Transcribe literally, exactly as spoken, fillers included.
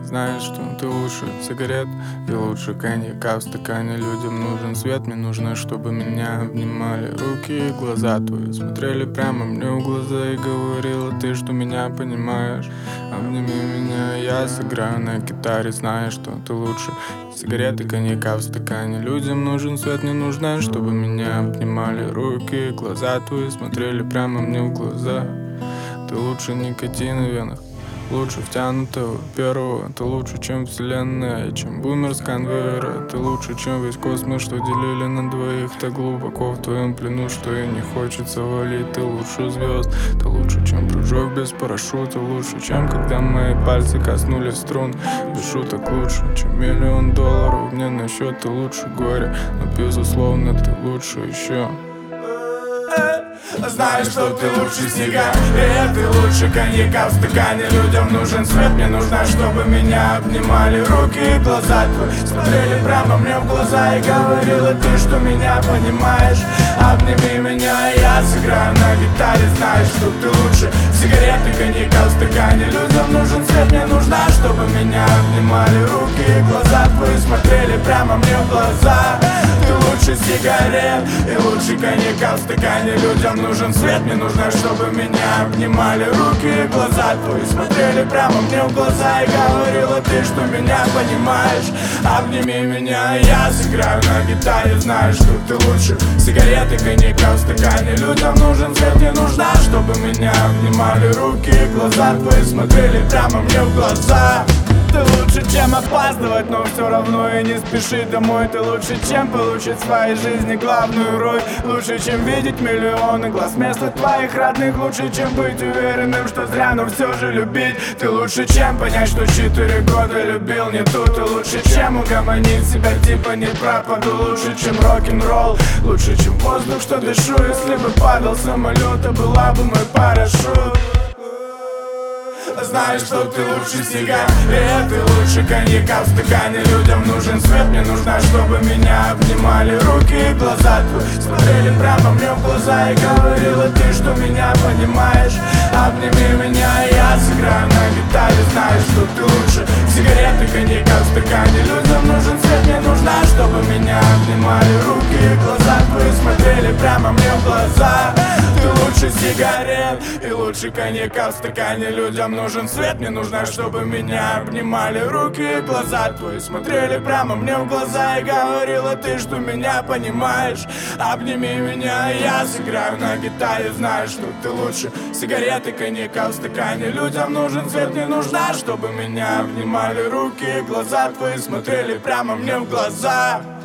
знаешь, что ты лучше сигарет и лучше коньяка в стакане. Людям нужен свет, мне нужно, чтобы меня обнимали руки и глаза твои смотрели прямо мне в глаза и говорила ты, что меня понимаешь. Обними меня, я сыграю на гитаре, знаешь, что ты лучше сигареты, коньяка в стакане. Людям нужен свет, мне нужно, чтобы меня обнимали руки и глаза твои смотрели прямо мне в глаза. Ты лучше никотина в венах, лучше втянутого первого. Ты лучше, чем вселенная и чем бумер с конвейера. Ты лучше, чем весь космос, что делили на двоих. Так глубоко в твоем плену, что и не хочется валить. Ты лучше звезд, ты лучше, чем прыжок без парашюта. Лучше, чем когда мои пальцы коснулись струн. Без шуток лучше, чем миллион долларов мне на счет. Ты лучше горя, но безусловно ты лучше еще. Знаешь, что ты лучше сигарет, ты лучше коньяка в стакане. Людям нужен свет, мне нужно, чтобы меня обнимали руки и глаза твои смотрели прямо мне в глаза и говорила ты, что меня понимаешь. Обними меня, я сыграю на гитаре, знаешь, что ты лучше сигареты, коньяка в стакане. Людям нужен свет, мне нужно, чтобы меня обнимали руки и глаза твои смотрели прямо мне в глаза. Ты лучше сигарет и лучше коньяка в стакане. Людям нужен свет, мне нужно, чтобы меня обнимали руки и глаза твои смотрели прямо мне в глаза и говорила ты, что меня понимаешь. Обними меня, я сыграю на гитаре, знаешь, что ты лучше сигареты, коньяка в стакане. Людям нужен свет, мне нужно, чтобы меня обнимали руки и глаза твои смотрели прямо мне в глаза. Ты лучше, чем опаздывать, но все равно и не спешить домой. Ты лучше, чем получить в своей жизни главную роль. Лучше, чем видеть миллионы глаз вместо твоих родных. Лучше, чем быть уверенным, что зря, но все же любить. Ты лучше, чем понять, что четыре года любил не тут. Ты лучше, чем угомонить себя, типа не пропаду. Лучше, чем рок-н-ролл, лучше, чем воздух, что дышу. Если бы падал самолет, то была бы мой парашют. Знаешь, что ты лучше сигарет, ты лучше коньяка в стакане. Людям нужен свет, мне нужно, чтобы меня обнимали руки и глаза твои смотрели прямо мне в глаза и говорила ты, что меня понимаешь. Обними меня, я сыграю на гитаре, знаешь, что ты лучше сигареты, коньяка в стакане. Людям нужен свет, мне нужно, чтобы меня обнимали руки и глаза твои смотрели прямо мне в глаза. Ты лучше сигарет и лучше коньяка в стакане. Людям нужен свет, мне нужно, чтобы меня обнимали руки и глаза твои смотрели прямо мне в глаза и говорила ты, что меня понимаешь. Обними меня, я сыграю на гитаре, знаешь, что ты лучше сигареты, коньяка в стакане. Людям нужен свет, мне нужно, чтобы меня обнимали руки и глаза твои смотрели прямо мне в глаза.